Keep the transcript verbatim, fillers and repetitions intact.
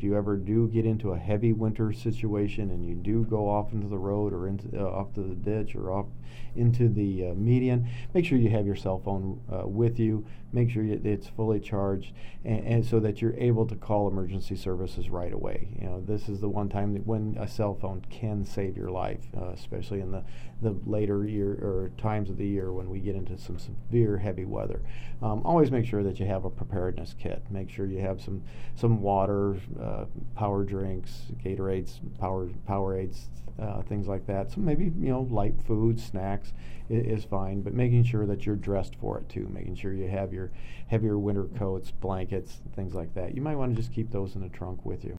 if you ever do get into a heavy winter situation and you do go off into the road or into uh, off to the ditch or off into the uh, median, make sure you have your cell phone uh, with you. Make sure you, it's fully charged, and, and so that you're able to call emergency services right away. You know, this is the one time that when a cell phone can save your life, uh, especially in the, the later year or times of the year when we get into some severe heavy weather. Um, always make sure that you have a preparedness kit. Make sure you have some some water, uh, power drinks, Gatorades, power Powerades, uh, things like that. So maybe, you know, light food, snacks is, is fine, but making sure that you're dressed for it too. Making sure you have your heavier winter coats, blankets, things like that. You might want to just keep those in the trunk with you.